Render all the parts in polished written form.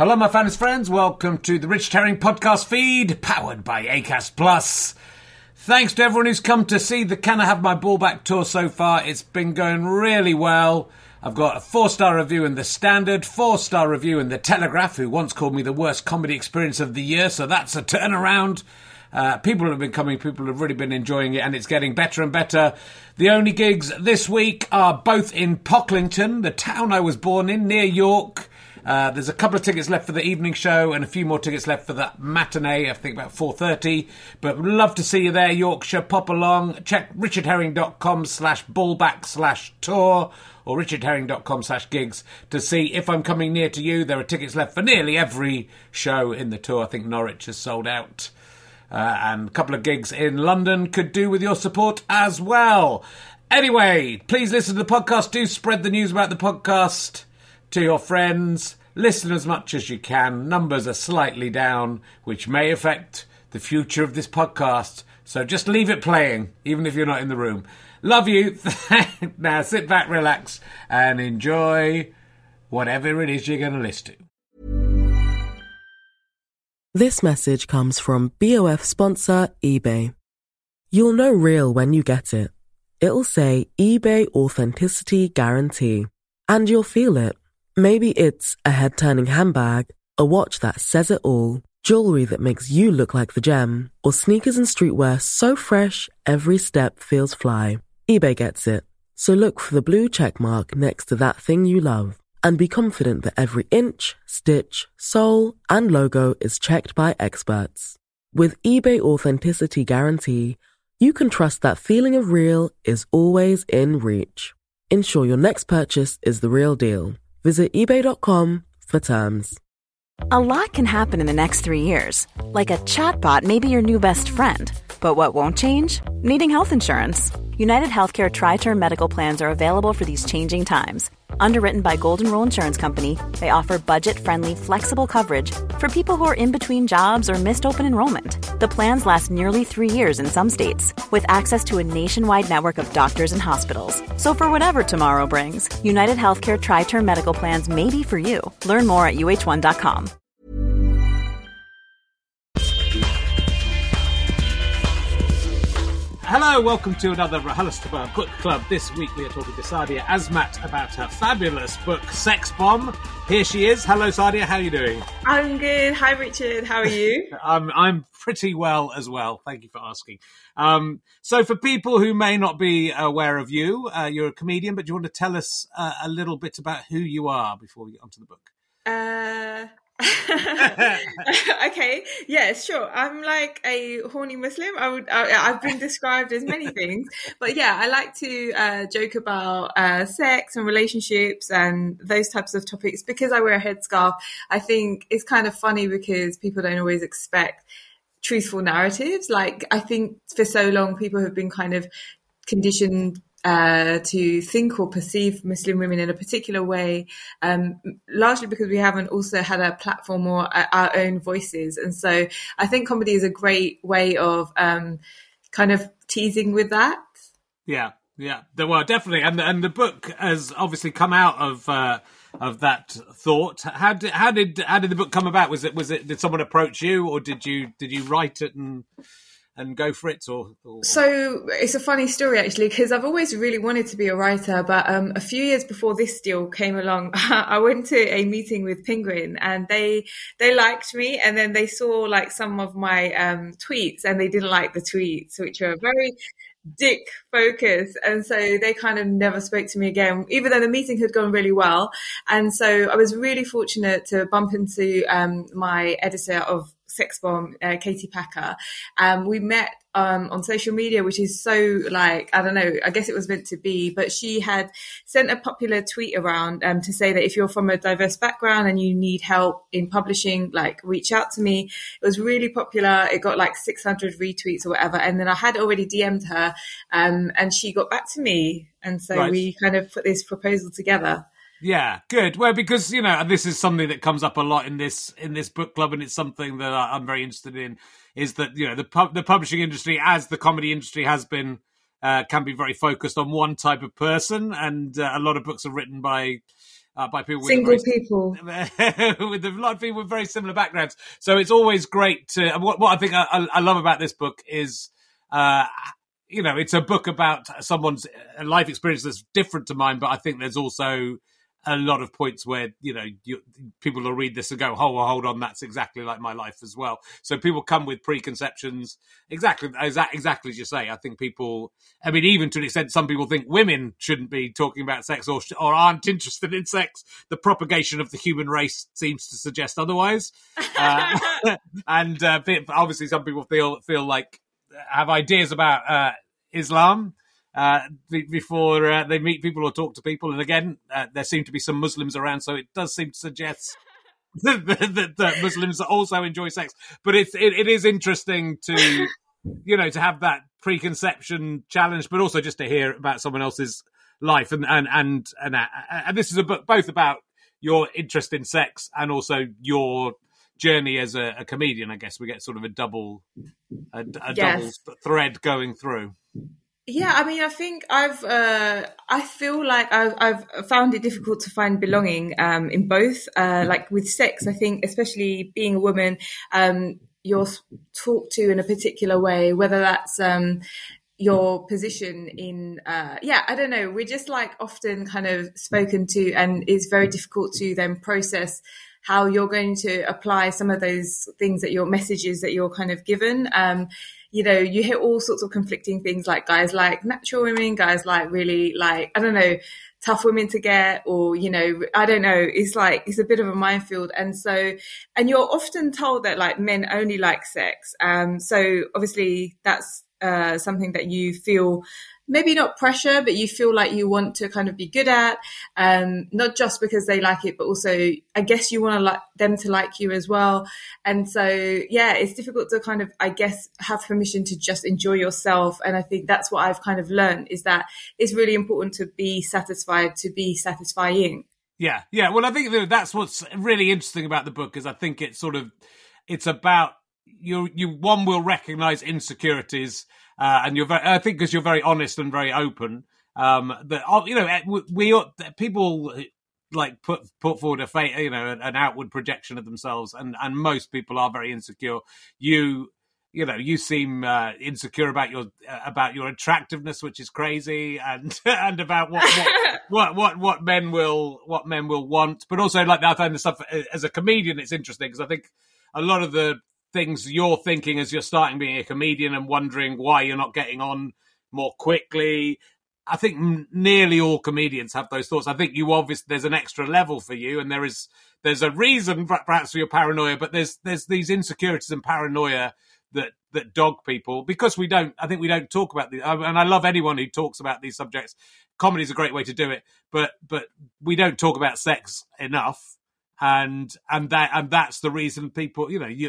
Hello, my fans, friends. Welcome to the Richard Herring podcast feed, powered by Acast Plus. Thanks to everyone who's come to see the Can I Have My Ball Back tour so far. It's been going really well. I've got a 4-star review in The Standard, 4-star review in The Telegraph, who once called me the worst comedy experience of the year, so that's a turnaround. People have been coming, people have really been enjoying it, and it's getting better and better. The only gigs this week are both in Pocklington, the town I was born in, near York. There's a couple of tickets left for the evening show and a few more tickets left for the matinee, I think about 4:30. But would love to see you there, Yorkshire. Pop along. Check richardherring.com/ballback/tour or richardherring.com/gigs to see if I'm coming near to you. There are tickets left for nearly every show in the tour. I think Norwich has sold out. And a couple of gigs in London could do with your support as well. Anyway, please listen to the podcast. Do spread the news about the podcast to your friends. Listen as much as you can. Numbers are slightly down, which may affect the future of this podcast. So just leave it playing, even if you're not in the room. Love you. Now sit back, relax, and enjoy whatever it is you're going to listen to. This message comes from BOF sponsor eBay. You'll know real when you get it. It'll say eBay Authenticity Guarantee. And you'll feel it. Maybe it's a head-turning handbag, a watch that says it all, jewelry that makes you look like the gem, or sneakers and streetwear so fresh every step feels fly. eBay gets it. So look for the blue check mark next to that thing you love and be confident that every inch, stitch, sole, and logo is checked by experts. With eBay Authenticity Guarantee, you can trust that feeling of real is always in reach. Ensure your next purchase is the real deal. Visit eBay.com for terms. A lot can happen in the next 3 years. Like a chatbot may be your new best friend. But what won't change? Needing health insurance. United Healthcare Tri-Term Medical Plans are available for these changing times. Underwritten by Golden Rule Insurance Company, they offer budget-friendly, flexible coverage for people who are in between jobs or missed open enrollment. The plans last nearly 3 years in some states, with access to a nationwide network of doctors and hospitals. So for whatever tomorrow brings, United Healthcare Tri-Term Medical Plans may be for you. Learn more at uh1.com. Hello, welcome to another RHLSTP Book Club. This week we are talking to Sadia Azmat about her fabulous book, Sex Bomb. Here she is. Hello, Sadia. How are you doing? I'm good. Hi, Richard. How are you? I'm pretty well as well. Thank you for asking. So for people who may not be aware of you, you're a comedian, but do you want to tell us a little bit about who you are before we get onto the book? Okay, yeah, sure. I'm like a horny Muslim. I've been described as many things, but yeah, I like to joke about sex and relationships and those types of topics because I wear a headscarf. I think it's kind of funny because people don't always expect truthful narratives. Like, I think for so long people have been kind of conditioned to think or perceive Muslim women in a particular way, largely because we haven't also had a platform or our own voices. And so I think comedy is a great way of kind of teasing with that. Yeah. Well, definitely. And the book has obviously come out of that thought. How did the book come about? Was it did someone approach you, or did you write it and go for it? Or... So it's a funny story, actually, because I've always really wanted to be a writer. But a few years before this deal came along, I went to a meeting with Penguin and they liked me. And then they saw like some of my tweets and they didn't like the tweets, which are very dick focused. And so they kind of never spoke to me again, even though the meeting had gone really well. And so I was really fortunate to bump into my editor of Sex Bomb, Katie Packer. We met on social media, which is so like, I don't know, I guess it was meant to be, but she had sent a popular tweet around to say that if you're from a diverse background and you need help in publishing, like reach out to me. It was really popular. It got like 600 retweets or whatever. And then I had already DM'd her and she got back to me. And so we kind of put this proposal together. Yeah, good. Well, because, you know, this is something that comes up a lot in this book club, and it's something that I'm very interested in, is that, you know, the publishing industry, as the comedy industry has been, can be very focused on one type of person, and a lot of books are written by by people with single people. with a lot of people with very similar backgrounds. So it's always great to. What I think I love about this book is, it's a book about someone's life experience that's different to mine, but I think there's also a lot of points where, people will read this and go, oh, well, hold on, that's exactly like my life as well. So people come with preconceptions, exactly as you say. I think people, even to an extent, some people think women shouldn't be talking about sex or aren't interested in sex. The propagation of the human race seems to suggest otherwise. And obviously some people feel like, have ideas about Islam before they meet people or talk to people. And again, there seem to be some Muslims around, so it does seem to suggest that Muslims also enjoy sex. But it is interesting to, to have that preconception challenge, but also just to hear about someone else's life. And this is a book both about your interest in sex and also your journey as a comedian. I guess we get sort of a double thread going through. Yeah, I think I feel like I've found it difficult to find belonging in both. Like with sex, I think, especially being a woman, you're talked to in a particular way, whether that's your position in, I don't know. We're just like often kind of spoken to, and it's very difficult to then process how you're going to apply some of those things that your messages that you're kind of given. You hear all sorts of conflicting things, like guys like natural women, guys like really like, I don't know, tough women to get, or, I don't know. It's like, it's a bit of a minefield. And you're often told that like men only like sex. So obviously that's something that you feel maybe not pressure, but you feel like you want to kind of be good at, not just because they like it, but also I guess you want to like them to like you as well. And so, it's difficult to kind of, I guess, have permission to just enjoy yourself. And I think that's what I've kind of learned, is that it's really important to be satisfied, to be satisfying. Yeah. Well, I think that's what's really interesting about the book, is I think it's about you one will recognize insecurities. And I think because you're very honest and very open, that people like put forward an outward projection of themselves, and most people are very insecure. You seem insecure about your attractiveness, which is crazy, and about what men will want. But also, like, I find the stuff as a comedian, it's interesting because I think a lot of the things you're thinking as you're starting being a comedian and wondering why you're not getting on more quickly. I think nearly all comedians have those thoughts. I think there's an extra level for you, and there's a reason perhaps for your paranoia, but there's these insecurities and paranoia that dog people, because we don't talk about these. And I love anyone who talks about these subjects. Comedy is a great way to do it, but we don't talk about sex enough, and that's the reason people,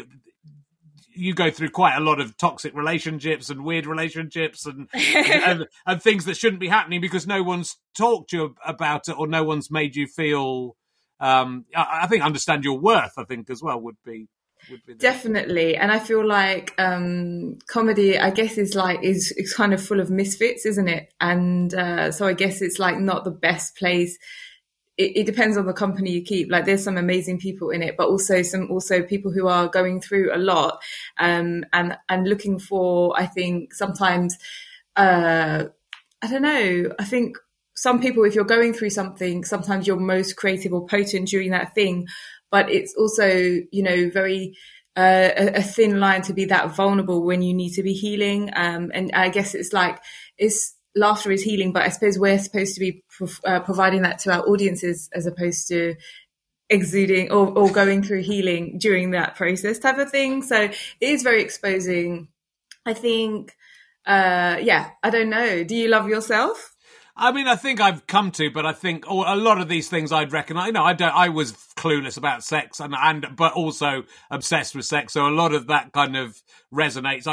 you go through quite a lot of toxic relationships and weird relationships and things that shouldn't be happening because no one's talked to you about it, or no one's made you feel, I think, understand your worth, I think, as well would be definitely. And I feel like comedy, I guess, is kind of full of misfits, isn't it? And so I guess it's like not the best place. It depends on the company you keep. Like, there's some amazing people in it, but also people who are going through a lot, and looking for, I think sometimes, I don't know. I think some people, if you're going through something, sometimes you're most creative or potent during that thing, but it's also, very, a thin line to be that vulnerable when you need to be healing. And I guess laughter is healing, but I suppose we're supposed to be providing that to our audiences as opposed to exuding or going through healing during that process type of thing. So it is very exposing. I think, I don't know. Do you love yourself? I mean, I think I've come to, but I think a lot of these things I'd recognize. I was clueless about sex but also obsessed with sex. So a lot of that kind of resonates.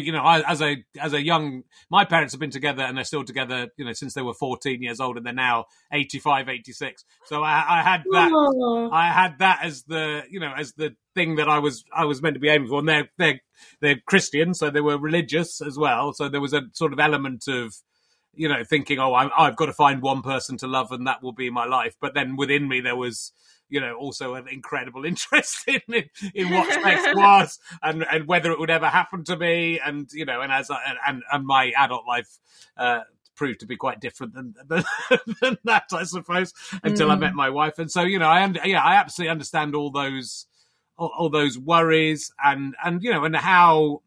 My parents have been together and they're still together, since they were 14 years old, and they're now 85, 86. So I had that. Aww. I had that as the thing that I was meant to be aiming for. And they're Christian, so they were religious as well. So there was a sort of element of thinking, I've got to find one person to love and that will be my life. But then within me, there was, also an incredible interest in what sex was and whether it would ever happen to me. And, and my adult life, proved to be quite different than that, I suppose, until I met my wife. And so, I absolutely understand all those worries and how,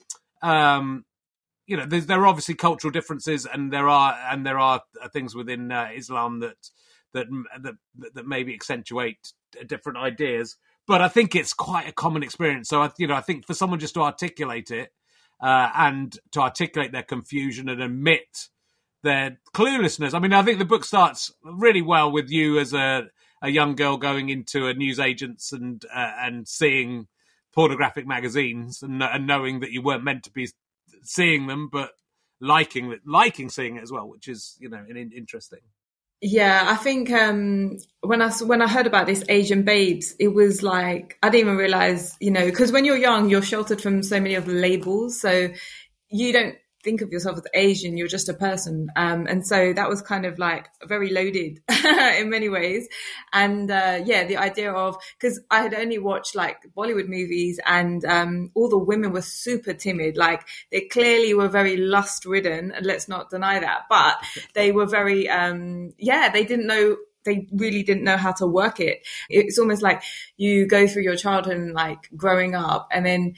there are obviously cultural differences, and there are things within Islam that maybe accentuate different ideas. But I think it's quite a common experience. So I think for someone just to articulate it and to articulate their confusion and admit their cluelessness. I mean, I think the book starts really well with you as a young girl going into a newsagent's and seeing pornographic magazines and knowing that you weren't meant to be seeing them, but liking seeing it as well, which is interesting. Yeah, I think when I heard about this Asian babes, it was like I didn't even realize, because when you're young, you're sheltered from so many of the labels, so you don't think of yourself as Asian, you're just a person. And so that was kind of like very loaded in many ways. And the idea of, because I had only watched like Bollywood movies and all the women were super timid. Like they clearly were very lust ridden, and let's not deny that. But they were very, they really didn't know how to work it. It's almost like you go through your childhood and like growing up, and then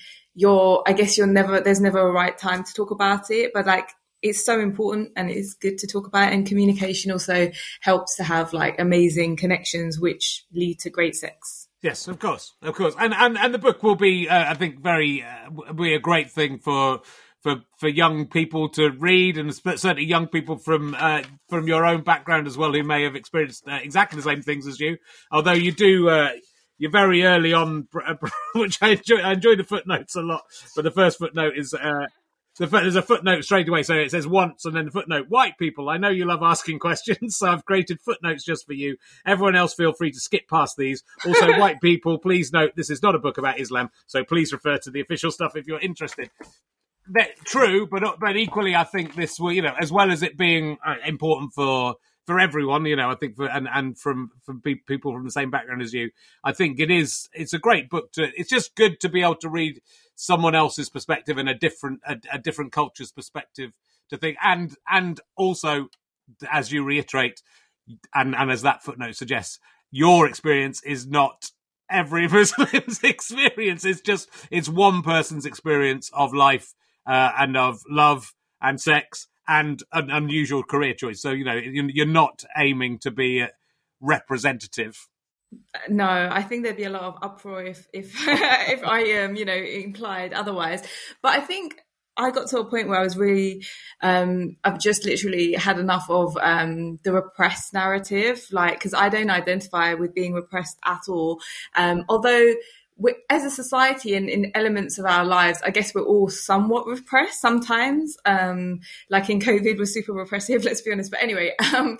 there's never a right time to talk about it, but like it's so important and it's good to talk about it. And communication also helps to have like amazing connections, which lead to great sex. Yes, of course. And the book will be, I think, be a great thing for young people to read, and certainly young people from your own background as well, who may have experienced exactly the same things as you. Although you do, you're very early on, which I enjoy the footnotes a lot. But the first footnote is there's a footnote straight away, so it says once, and then the footnote: white people, I know you love asking questions, so I've created footnotes just for you. Everyone else, feel free to skip past these. Also, white people, please note this is not a book about Islam, so please refer to the official stuff if you're interested. True, but equally, I think this will, as well as it being important for everyone, I think and from people from the same background as you, I think it's a great book it's just good to be able to read someone else's perspective and a different culture's perspective to think, and also, as you reiterate, and as that footnote suggests, your experience is not every Muslim's experience. It's one person's experience of life and of love and sex and an unusual career choice. So, you're not aiming to be representative. No, I think there'd be a lot of uproar if if I implied otherwise. But I think I got to a point where I was really, I've just literally had enough of the repressed narrative, because I don't identify with being repressed at all. Although as a society and in elements of our lives, I guess we're all somewhat repressed sometimes. Like in COVID, we're super repressive, let's be honest. But anyway,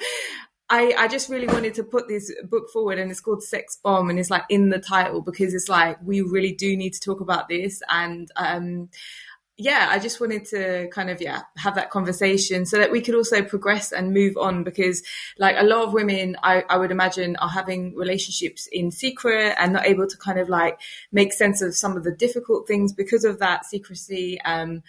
I just really wanted to put this book forward, and it's called Sex Bomb, and it's like in the title because it's like we really do need to talk about this. And I just wanted to kind of, have that conversation so that we could also progress and move on, because like a lot of women, I would imagine, are having relationships in secret and not able to kind of like make sense of some of the difficult things because of that secrecy.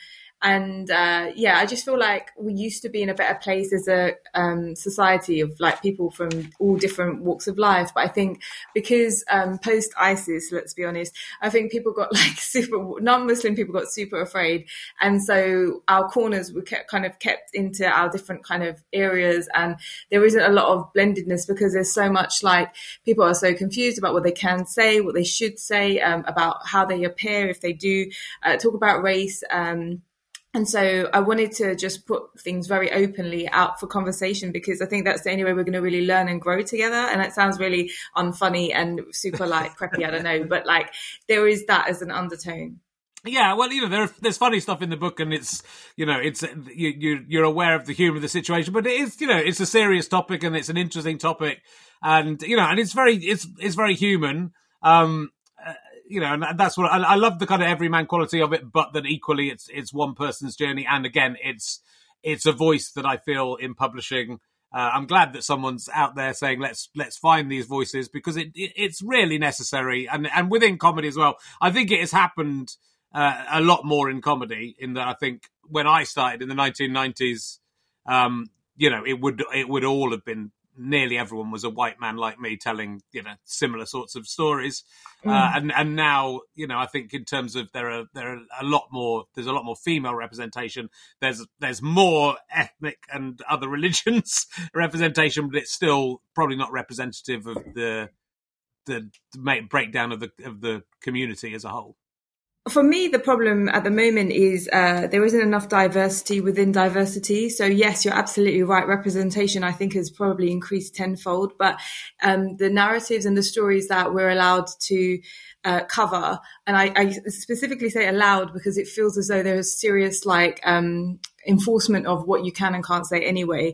I just feel like we used to be in a better place as a society of like people from all different walks of life. But I think because post ISIS, let's be honest, I think people got like non-Muslim people got super afraid. And so our corners were kept into our different kind of areas. And there isn't a lot of blendedness because there's so much, like, people are so confused about what they can say, what they should say, about how they appear if they do talk about race. And so I wanted to just put things very openly out for conversation, because I think that's the only way we're going to really learn and grow together. And that sounds really unfunny and super like preppy, I don't know, but like there is that as an undertone. Yeah, well, there's funny stuff in the book, and it's, you're aware of the humour of the situation, but it is, it's a serious topic and it's an interesting topic, and and it's very human. And that's what I love, the kind of everyman quality of it, but that equally it's one person's journey. And again, it's it's a voice that I feel in publishing. I'm glad that someone's out there saying let's find these voices, because it's really necessary, and within comedy as well. I think it has happened a lot more in comedy, in that I think when I started in the 1990s, it would all have been, nearly everyone was a white man like me telling, similar sorts of stories. And now, I think in terms of there's a lot more female representation. There's more ethnic and other religions representation, but it's still probably not representative of the breakdown of the community as a whole. For me, the problem at the moment is there isn't enough diversity within diversity. So yes, you're absolutely right. Representation, I think, has probably increased tenfold, but the narratives and the stories that we're allowed to cover, and I specifically say allowed because it feels as though there's serious enforcement of what you can and can't say anyway.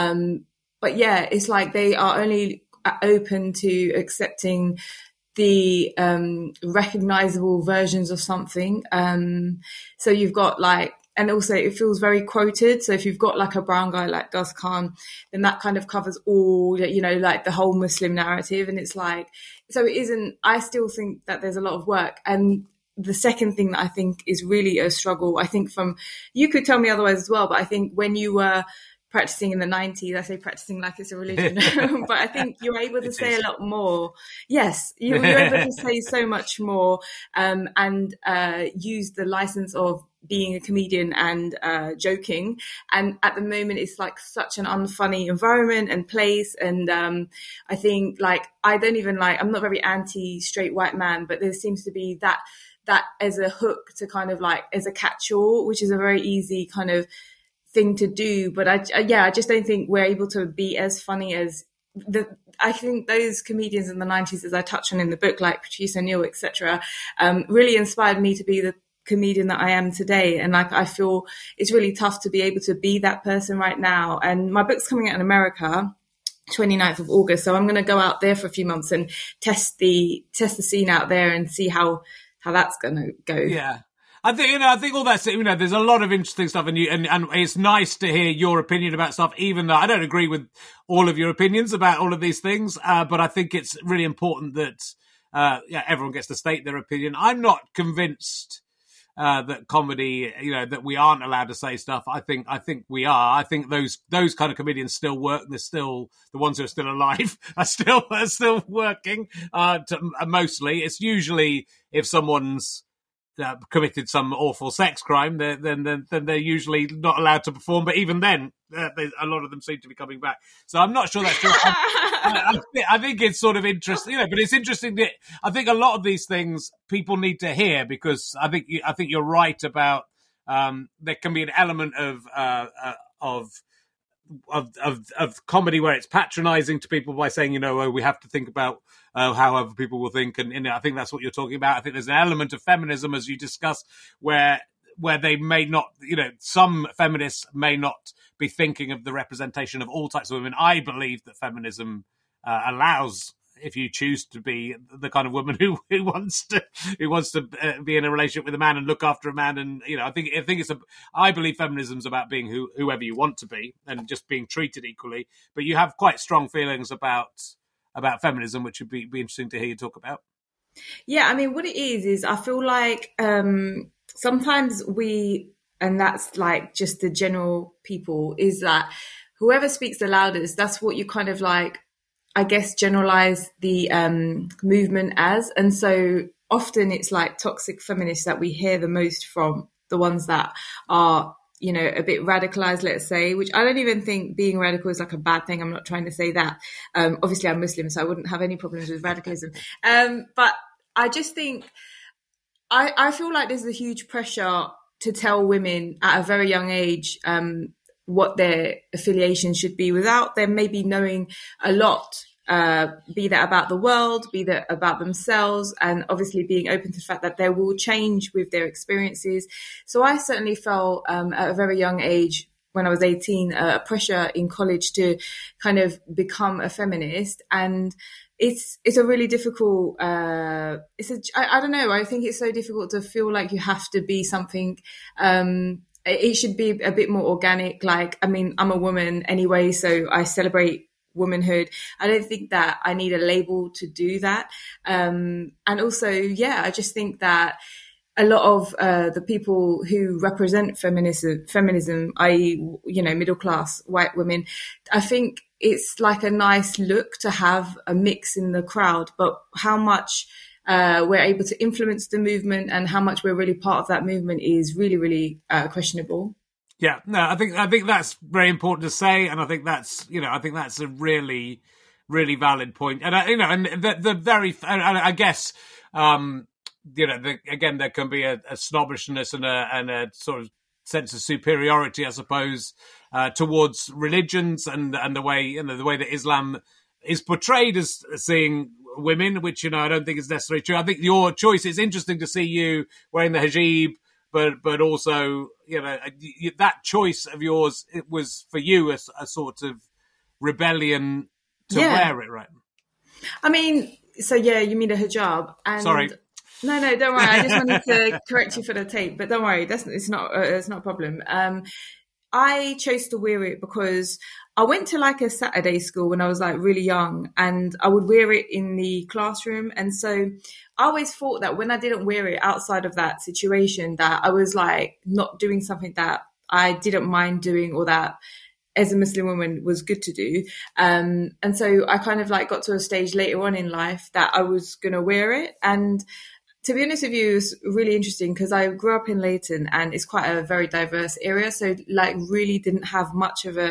But yeah, it's like they are only open to accepting the recognizable versions of something. So you've got and also it feels very quoted. So if you've got like a brown guy like Gus Khan, then that kind of covers all, the whole Muslim narrative. And it's so it isn't, I still think that there's a lot of work. And the second thing that I think is really a struggle, I think you could tell me otherwise as well, but I think when you were practicing in the 90s, I say practicing like it's a religion, but I think you're able to say a lot more. Yes, you're able to say so much more and use the license of being a comedian and joking. And at the moment, it's like such an unfunny environment and place. And I think I'm not very anti-straight white man, but there seems to be that as a hook to kind of as a catch-all, which is a very easy kind of thing to do. But I just don't think we're able to be as funny as I think those comedians in the 90s, as I touch on in the book, like Patrice O'Neill, etc., really inspired me to be the comedian that I am today. And I feel it's really tough to be able to be that person right now. And my book's coming out in America 29th of August, so I'm going to go out there for a few months and test the scene out there and see how that's going to go. Yeah. I think all that's, there's a lot of interesting stuff, and it's nice to hear your opinion about stuff, even though I don't agree with all of your opinions about all of these things. But I think it's really important that, everyone gets to state their opinion. I'm not convinced, that comedy, that we aren't allowed to say stuff. I think we are. I think those kind of comedians still work. They're still, the ones who are still alive are still working, mostly. It's usually if someone's committed some awful sex crime, then they're usually not allowed to perform. But even then, a lot of them seem to be coming back. So I'm not sure that's true. I think it's sort of interesting, but it's interesting that I think a lot of these things people need to hear, because I think you're right about there can be an element of comedy where it's patronizing to people by saying, we have to think about how other people will think. And I think that's what you're talking about. I think there's an element of feminism, as you discussed, where they may not, some feminists may not be thinking of the representation of all types of women. I believe that feminism allows, if you choose to be the kind of woman who wants to be in a relationship with a man and look after a man, and I believe feminism's about being whoever you want to be and just being treated equally. But you have quite strong feelings about feminism, which would be interesting to hear you talk about. Yeah, I mean, what it is I feel like sometimes and that's like just the general people, is that whoever speaks the loudest, that's what you kind of I guess generalize the movement as. And so often it's like toxic feminists that we hear the most from, the ones that are, a bit radicalized, let's say, which I don't even think being radical is like a bad thing. I'm not trying to say that. Obviously I'm Muslim, so I wouldn't have any problems with radicalism. But I just think, I feel like there's a huge pressure to tell women at a very young age, what their affiliation should be, without them maybe knowing a lot, be that about the world, be that about themselves, and obviously being open to the fact that they will change with their experiences. So I certainly felt at a very young age, when I was 18, a pressure in college to kind of become a feminist. And it's a really difficult, I don't know, I think it's so difficult to feel like you have to be something, it should be a bit more organic. Like, I mean, I'm a woman anyway, so I celebrate womanhood. I don't think that I need a label to do that. And also, I just think that a lot of the people who represent feminism, i.e., middle class white women, I think it's like a nice look to have a mix in the crowd, but how much we're able to influence the movement and how much we're really part of that movement is really, really questionable. Yeah, no, I think that's very important to say, and I think that's a really, really valid point. And I guess again there can be a snobbishness and a sort of sense of superiority, I suppose, towards religions and the way that Islam is portrayed as seeing women, which I don't think is necessarily true. I think your choice, it's interesting to see you wearing the hijab, but also that choice of yours, it was for you a sort of rebellion to wear it, right? I mean, so you mean a hijab? And sorry. No, don't worry. I just wanted to correct you for the tape, but don't worry, it's not a problem. I chose to wear it because I went to like a Saturday school when I was like really young, and I would wear it in the classroom. And so I always thought that when I didn't wear it outside of that situation, that I was like not doing something that I didn't mind doing, or that as a Muslim woman was good to do. And so I kind of like got to a stage later on in life that I was going to wear it. And to be honest with you, it's really interesting because I grew up in Leighton and it's quite a very diverse area. So like really didn't have much of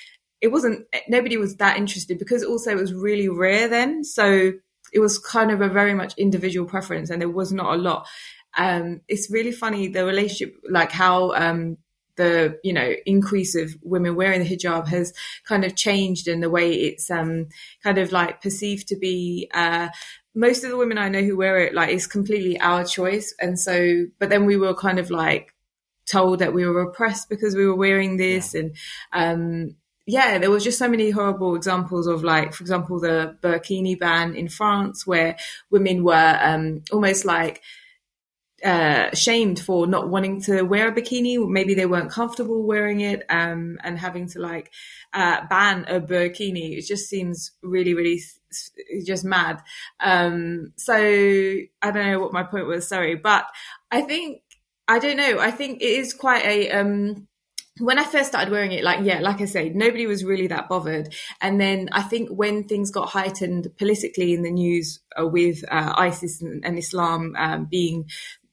nobody was that interested, because also it was really rare then. So it was kind of a very much individual preference, and there was not a lot. It's really funny, the relationship, like how the increase of women wearing the hijab has kind of changed, in the way it's kind of like perceived to be. Most of the women I know who wear it, like, it's completely our choice. And so, but then we were kind of like told that we were oppressed because we were wearing this. And there was just so many horrible examples of, like, for example, the burkini ban in France, where women were almost like shamed for not wanting to wear a bikini. Maybe they weren't comfortable wearing it, and having to like ban a burkini. It just seems really, really just mad. So I don't know what my point was, sorry, but I think it is quite a when I first started wearing it, like I said, nobody was really that bothered. And then I think when things got heightened politically in the news with ISIS and Islam being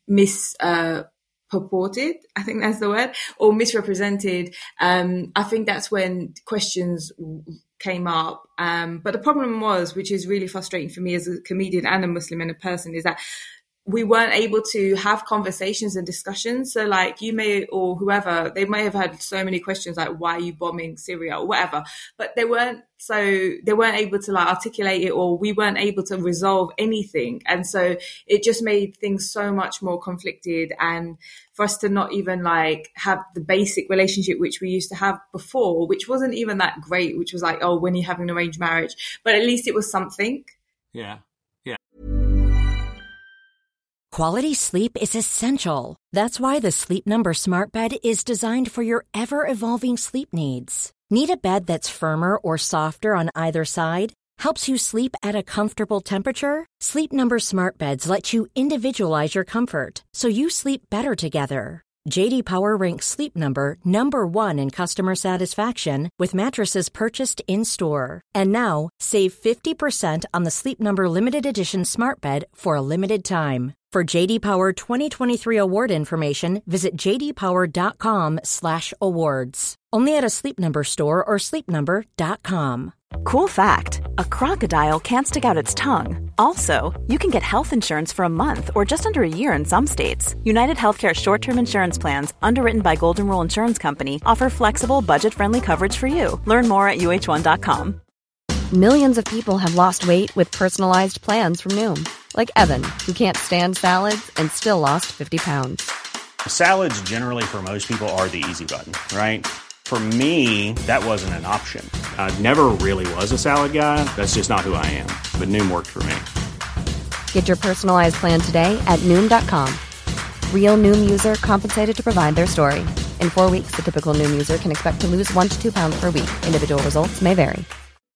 purported, I think that's the word, or misrepresented, I think that's when questions came up. But the problem was, which is really frustrating for me as a comedian and a Muslim and a person, is that we weren't able to have conversations and discussions. So like you may, or whoever, they may have had so many questions like, why are you bombing Syria or whatever, but they weren't able to like articulate it, or we weren't able to resolve anything. And so it just made things so much more conflicted, and for us to not even like have the basic relationship which we used to have before, which wasn't even that great, which was like, oh, when you're having an arranged marriage, but at least it was something. Yeah. Quality sleep is essential. That's why the Sleep Number Smart Bed is designed for your ever-evolving sleep needs. Need a bed that's firmer or softer on either side? Helps you sleep at a comfortable temperature? Sleep Number Smart Beds let you individualize your comfort, so you sleep better together. J.D. Power ranks Sleep Number number 1 in customer satisfaction with mattresses purchased in-store. And now, save 50% on the Sleep Number Limited Edition Smart Bed for a limited time. For J.D. Power 2023 award information, visit jdpower.com/awards. Only at a Sleep Number store or sleepnumber.com. Cool fact, a crocodile can't stick out its tongue. Also, you can get health insurance for a month or just under a year in some states. United Healthcare short-term insurance plans, underwritten by Golden Rule Insurance Company, offer flexible, budget-friendly coverage for you. Learn more at uh1.com. Millions of people have lost weight with personalized plans from Noom. Like Evan, who can't stand salads and still lost 50 pounds. Salads generally for most people are the easy button, right? For me, that wasn't an option. I never really was a salad guy. That's just not who I am. But Noom worked for me. Get your personalized plan today at Noom.com. Real Noom user compensated to provide their story. In 4 weeks, the typical Noom user can expect to lose 1 to 2 pounds per week. Individual results may vary.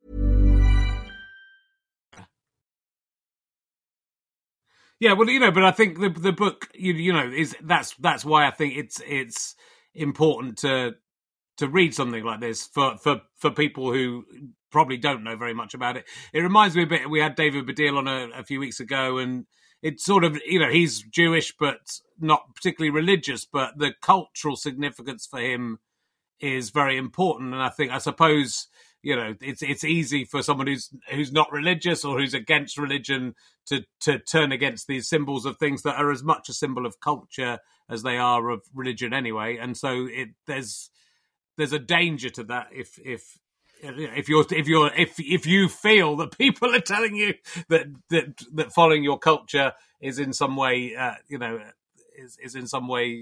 Yeah, well, but I think the book, is that's why I think it's important to read something like this for people who probably don't know very much about it. It reminds me a bit. We had David Baddiel on a few weeks ago, and it's sort of, he's Jewish but not particularly religious, but the cultural significance for him is very important. And I suppose, it's easy for someone who's not religious or who's against religion to turn against these symbols of things that are as much a symbol of culture as they are of religion anyway. And so there's a danger to that if you feel that people are telling you that following your culture is in some way is in some way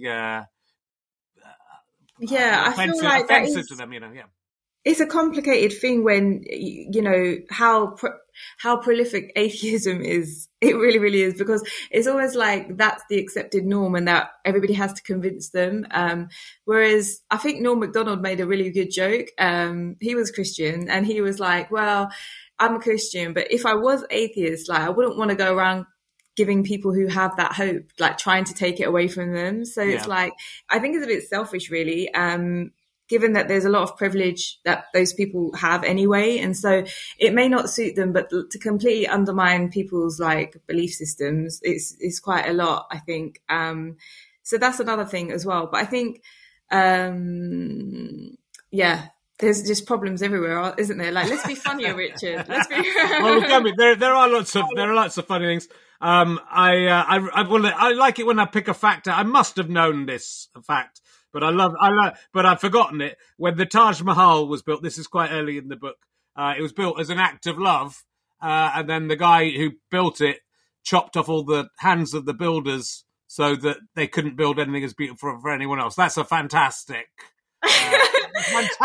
I feel like offensive to them, It's a complicated thing when, how prolific atheism is. It really, really is, because it's always like that's the accepted norm and that everybody has to convince them. Whereas I think Norm Macdonald made a really good joke. He was Christian and he was like, well, I'm a Christian, but if I was atheist, I wouldn't want to go around giving people who have that hope, trying to take it away from them. So it's I think it's a bit selfish, really. Given that there's a lot of privilege that those people have anyway. And so it may not suit them, but to completely undermine people's belief systems, it's quite a lot, I think. So that's another thing as well. But I think, there's just problems everywhere, isn't there? Let's be funnier, Richard. Let's be. Well, there are lots of funny things. I like it when I pick a fact. I must have known this fact. But but I've forgotten it. When the Taj Mahal was built, this is quite early in the book, it was built as an act of love. And then the guy who built it chopped off all the hands of the builders so that they couldn't build anything as beautiful for anyone else. That's a fantastic fact.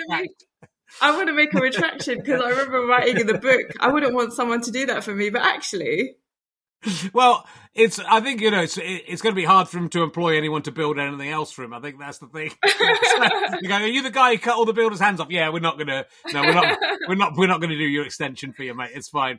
I want to make a retraction because I remember writing in the book, I wouldn't want someone to do that for me, but actually... Well, I think, it's going to be hard for him to employ anyone to build anything else for him. I think that's the thing. You go, are you the guy who cut all the builders' hands off? Yeah, we're not going to do your extension for you, mate. It's fine.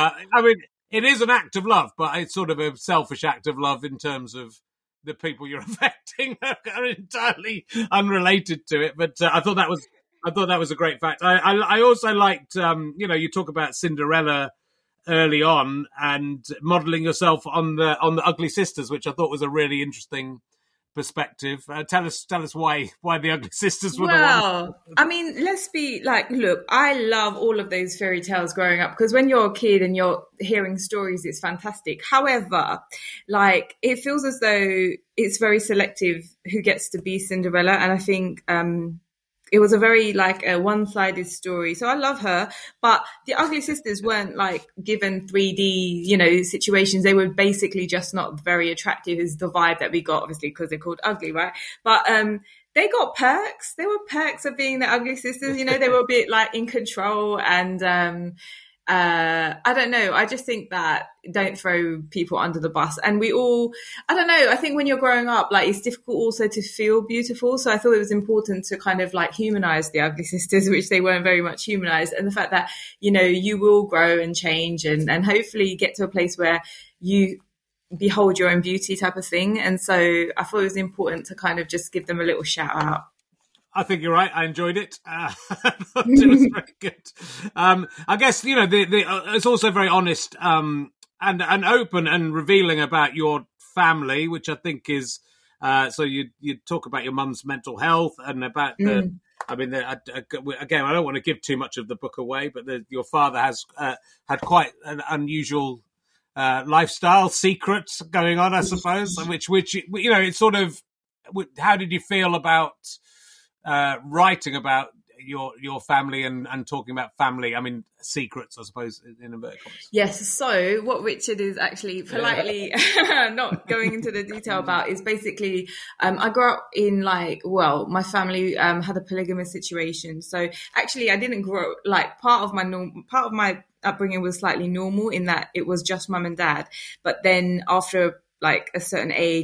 It is an act of love, but it's sort of a selfish act of love in terms of the people you're affecting are entirely unrelated to it. But I thought that was a great fact. I also liked, you talk about Cinderella early on and modelling yourself on the Ugly Sisters, which I thought was a really interesting perspective. Tell us why the Ugly Sisters were the one. Well, let's be look, I love all of those fairy tales growing up because when you're a kid and you're hearing stories, it's fantastic. However, it feels as though it's very selective who gets to be Cinderella, and I think it was a very a one-sided story. So I love her, but the Ugly Sisters weren't given 3D, situations. They were basically just not very attractive is the vibe that we got, obviously, because they're called ugly, right? But, they got perks. There were perks of being the Ugly Sisters. They were a bit in control and, I don't know. I just think that don't throw people under the bus. And we all, I don't know. I think when you're growing up, it's difficult also to feel beautiful. So I thought it was important to kind of humanize the Ugly Sisters, which they weren't very much humanized. And the fact that, you will grow and change and hopefully get to a place where you behold your own beauty type of thing. And so I thought it was important to kind of just give them a little shout out. I think you're right. I enjoyed it. I thought it was very good. I guess, it's also very honest and open and revealing about your family, which I think is, so you talk about your mum's mental health and about again, I don't want to give too much of the book away, but your father has had quite an unusual lifestyle secrets going on, I suppose, which it's sort of, how did you feel about writing about your family and talking about family, secrets, I suppose, in inverted commas? Yes. So what Richard is actually politely not going into the detail about is basically, I grew up in my family had a polygamous situation. So actually I didn't grow, part of my upbringing was slightly normal in that it was just mum and dad. But then after a certain age,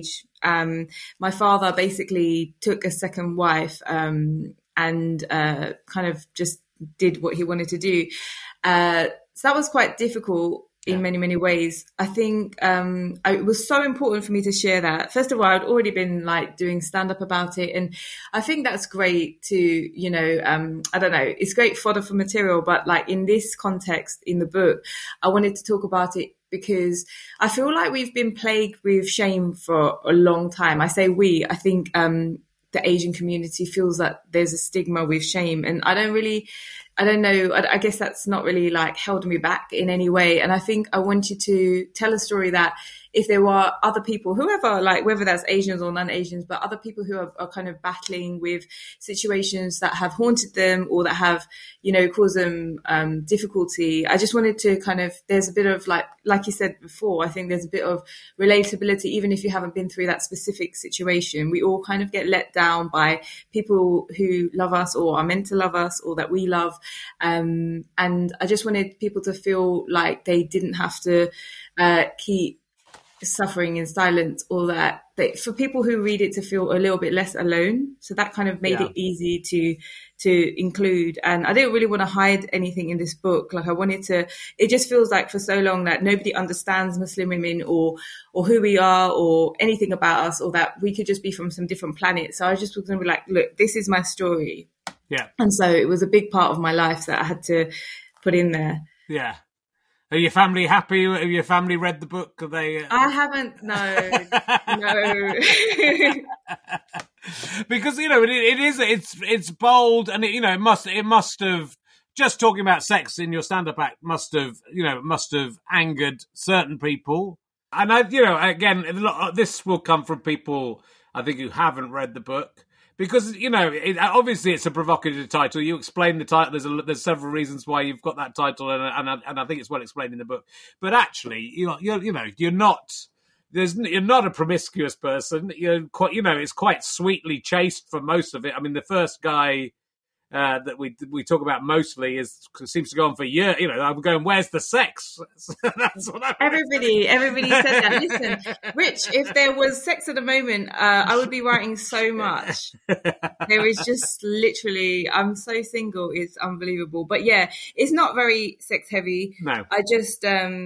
my father basically took a second wife and kind of just did what he wanted to do. So that was quite difficult in many, many ways. I think it was so important for me to share that. First of all, I'd already been like doing stand-up about it. And I think that's great to, you know, I don't know, it's great fodder for material. But like in this context, in the book, I wanted to talk about it because I feel like we've been plagued with shame for a long time. I say we, I think the Asian community feels that there's a stigma with shame. And I don't know. I guess that's not really like held me back in any way. And I think I wanted to tell a story that if there were other people, whoever, like whether that's Asians or non-Asians, but other people who are kind of battling with situations that have haunted them or that have, you know, caused them difficulty. I just wanted to kind of, there's a bit of like you said before, I think there's a bit of relatability, even if you haven't been through that specific situation. We all kind of get let down by people who love us or are meant to love us or that we love. And I just wanted people to feel like they didn't have to keep suffering in silence, or that for people who read it to feel a little bit less alone. So that kind of made it easy to include. And I didn't really want to hide anything in this book. Like I wanted to, it just feels like for so long that nobody understands Muslim women or who we are or anything about us, or that we could just be from some different planet. So I just was going to be like, look, this is my story. Yeah. And so it was a big part of my life that I had to put in there. Yeah. Are your family happy? Have your family read the book? Are they? I haven't. No. Because you know it's bold, and it must have, just talking about sex in your stand-up act must have angered certain people. And again, this will come from people I think who haven't read the book. Because, obviously it's a provocative title. You explain the title. There's several reasons why you've got that title, and I think it's well explained in the book. But actually, you're not a promiscuous person. It's quite sweetly chaste for most of it. I mean, the first guy that we talk about mostly seems to go on for a year. I'm going, where's the sex? That's what everybody said that. Listen, Rich, if there was sex at the moment, I would be writing so much. There is just literally, I'm so single, it's unbelievable. But yeah, it's not very sex heavy. No, I just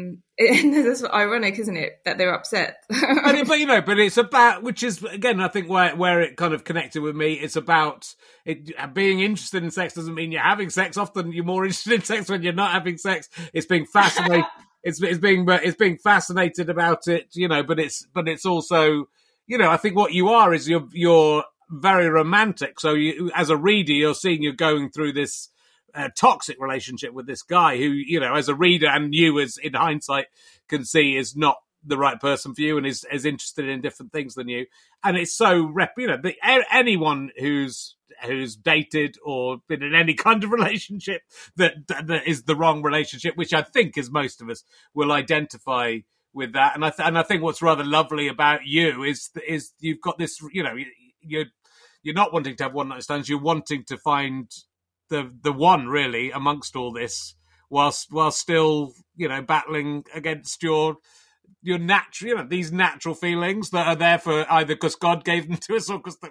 that's ironic, isn't it, that they're upset? but it's about, which is again, I think where it kind of connected with me. It's about it being interested in sex doesn't mean you're having sex. Often you're more interested in sex when you're not having sex. It's being fascinated. it's being fascinated about it, But it's also, I think what you are is you're very romantic. So you, as a reader, you're going through this toxic relationship with this guy who, as a reader and you as in hindsight can see is not the right person for you and is interested in different things than you. And it's so anyone who's dated or been in any kind of relationship that is the wrong relationship, which I think is most of us will identify with that. And I think what's rather lovely about you is you've got this, you're not wanting to have one night stands. You're wanting to find the one really amongst all this, while still battling against your natural, these natural feelings that are there for either because God gave them to us or because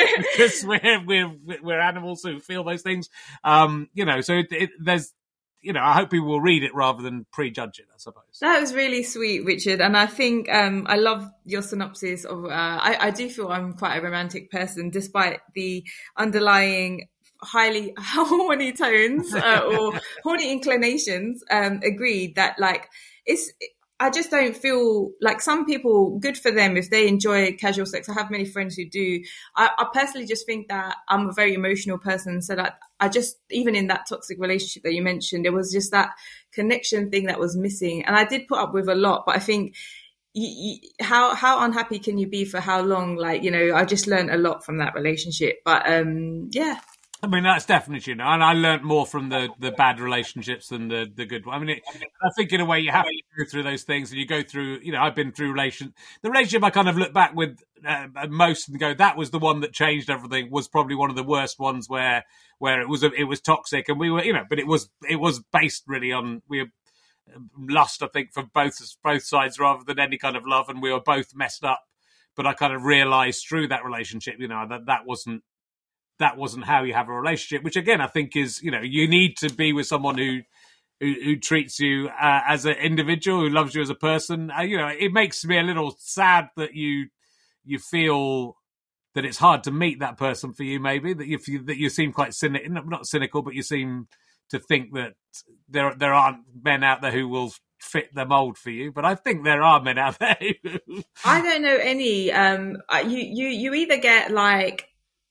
we're animals who feel those things. So there's. I hope people will read it rather than prejudge it, I suppose. That was really sweet, Richard. And I think I love your synopsis of, I do feel I'm quite a romantic person, despite the underlying highly horny tones or horny inclinations. Agreed that I just don't feel like some people, good for them if they enjoy casual sex. I have many friends who do. I personally just think that I'm a very emotional person. So that I just, even in that toxic relationship that you mentioned, there was just that connection thing that was missing. And I did put up with a lot, but I think how unhappy can you be for how long? I just learned a lot from that relationship. But yeah. I mean, that's definitely true. And I learned more from the bad relationships than the good one. I mean, I think in a way you have to go through those things, and you go through, I've been through the relationship I kind of look back with most and go, that was the one that changed everything, was probably one of the worst ones where it was toxic, and we were, but it was based really on, we were lust, I think, from both sides rather than any kind of love, and we were both messed up but I kind of realised through that relationship, that wasn't how you have a relationship. Which again, I think is, you need to be with someone who treats you as an individual, who loves you as a person. It makes me a little sad that you feel that it's hard to meet that person for you. Maybe that you seem quite not cynical, but you seem to think that there aren't men out there who will fit the mold for you. But I think there are men out there. I don't know any. You either get like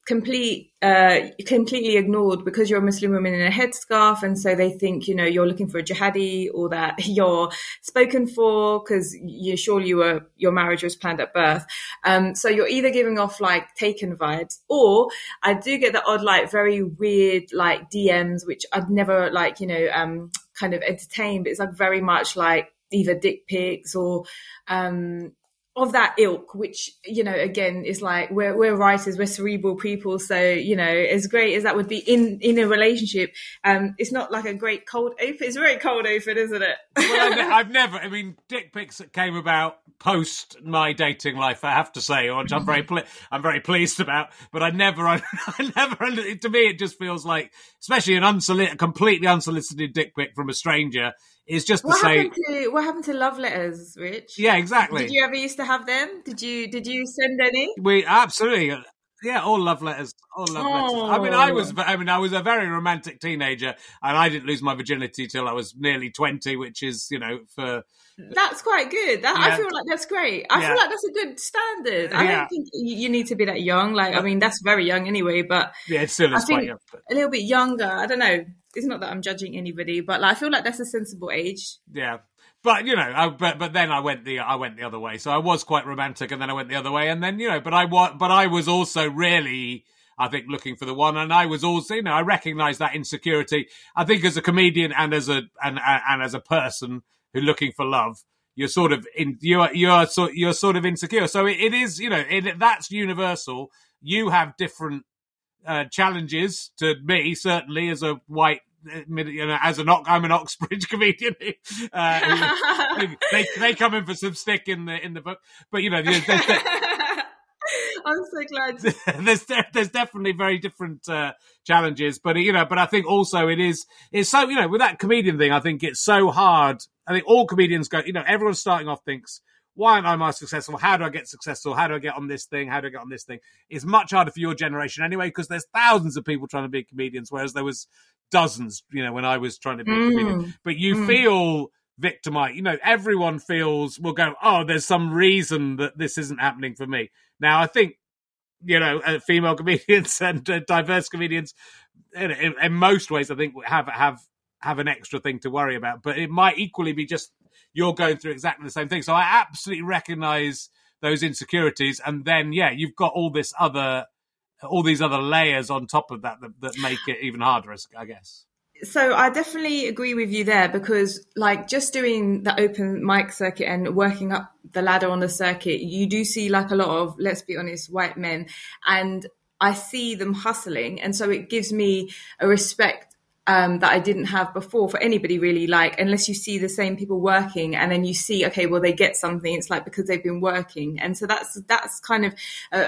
completely ignored because you're a Muslim woman in a headscarf, and so they think you're looking for a jihadi, or that you're spoken for because your marriage was planned at birth. So you're either giving off like taken vibes, or I do get the odd like very weird like DMs which I'd never like kind of entertain, but it's like very much like either dick pics or of that ilk, which, again, is like, we're writers, we're cerebral people. So, as great as that would be in a relationship, it's not like a great cold open. It's very cold open, isn't it? Well, dick pics came about post my dating life, I have to say, which I'm very pleased about, but I never, to me, it just feels like, especially a completely unsolicited dick pic from a stranger, is just to say. What happened to love letters, Rich? Yeah, exactly. Did you ever used to have them? Did you send any? We absolutely. Yeah, all love letters. Letters. I was a very romantic teenager, and I didn't lose my virginity till I was nearly 20, which is, for. That's quite good. I feel like that's great. I feel like that's a good standard. I don't think you need to be that young. That's very young anyway, but yeah, it still is quite young. A little bit younger. I don't know. It's not that I'm judging anybody, but I feel like that's a sensible age. Yeah. But but then I went the other way. So I was quite romantic, and then I went the other way, and then but I was also really, I think, looking for the one, and I was also I recognised that insecurity. I think as a comedian and as a person who's looking for love, you're sort of you're sort of insecure. So it is that's universal. You have different challenges to me, certainly as a white. I'm an Oxbridge comedian. They come in for some stick in the book, but I'm so glad. There's definitely very different challenges, but I think also it's so with that comedian thing. I think it's so hard. I think all comedians go. Everyone starting off thinks, why aren't I more successful? How do I get successful? How do I get on this thing? How do I get on this thing? It's much harder for your generation anyway, because there's thousands of people trying to be comedians, whereas there was dozens, when I was trying to be a comedian. But you feel victimized. Everyone will go, oh, there's some reason that this isn't happening for me. Now, I think, female comedians and diverse comedians, in most ways, I think have an extra thing to worry about. But it might equally be just you're going through exactly the same thing. So I absolutely recognize those insecurities. And then, you've got all these other layers on top of that make it even harder, I guess. So I definitely agree with you there, because just doing the open mic circuit and working up the ladder on the circuit, you do see a lot of, let's be honest, white men, and I see them hustling. And so it gives me a respect that I didn't have before for anybody really, unless you see the same people working and then you see, okay, well, they get something. It's because they've been working. And so that's kind of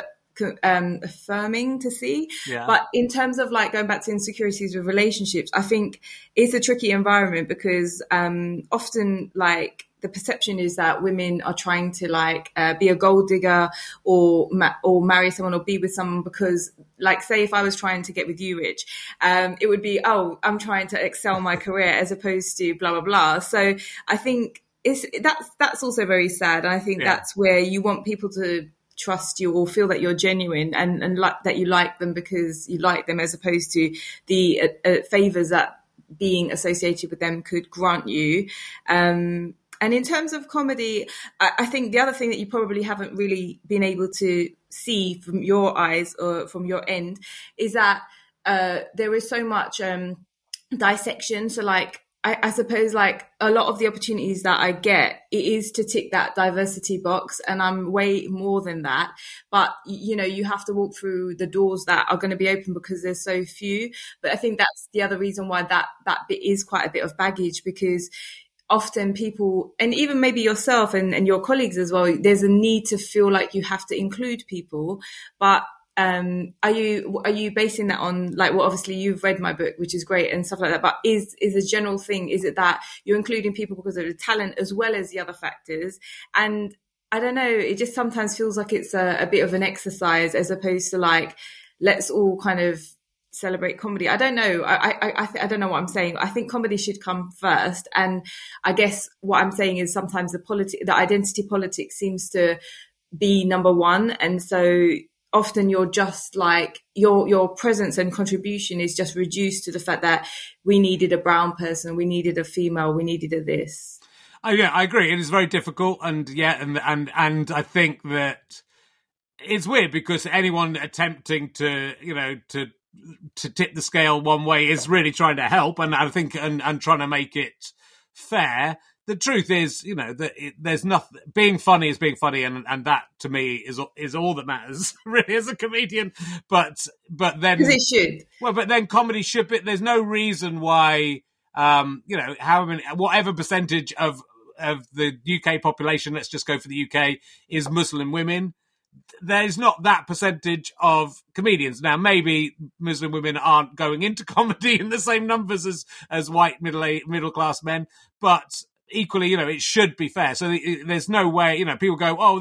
affirming to see. Yeah. But in terms of going back to insecurities with relationships, I think it's a tricky environment, because often the perception is that women are trying to be a gold digger or marry someone or be with someone because, say if I was trying to get with you, Rich, it would be, oh, I'm trying to excel my career as opposed to blah, blah, blah. So I think that's also very sad. And I think that's where you want people to trust you or feel that you're genuine and that you like them because you like them, as opposed to the favors that being associated with them could grant you. And in terms of comedy, I think the other thing that you probably haven't really been able to see from your eyes or from your end is that there is so much dissection. So I suppose a lot of the opportunities that I get, it is to tick that diversity box, and I'm way more than that. But, you have to walk through the doors that are going to be open because there's so few. But I think that's the other reason why that bit is quite a bit of baggage, because often people, and even maybe yourself and your colleagues as well, there's a need to feel like you have to include people. But are you basing that on, like, well, obviously you've read my book, which is great and stuff like that, but is a general thing, is it that you're including people because of the talent as well as the other factors? And I don't know, it just sometimes feels like it's a bit of an exercise as opposed to like, let's all kind of celebrate comedy. I don't know. I don't know what I'm saying. I think comedy should come first. And I guess what I'm saying is sometimes the identity politics seems to be number one. And so often you're just like, your presence and contribution is just reduced to the fact that we needed a brown person, we needed a female, we needed a this. Oh yeah, I agree. It is very difficult, and I think that it's weird because anyone attempting to tip the scale one way is really trying to help, and I think and trying to make it fair. The truth is, that there's nothing. Being funny is being funny, and that to me is all that matters, really, as a comedian. But then because it should. Well, but then comedy should be. There's no reason why. How many, whatever percentage of the UK population, let's just go for the UK, is Muslim women. There's not that percentage of comedians. Now, maybe Muslim women aren't going into comedy in the same numbers as white middle class men, but equally, it should be fair. So there's no way, people go, oh,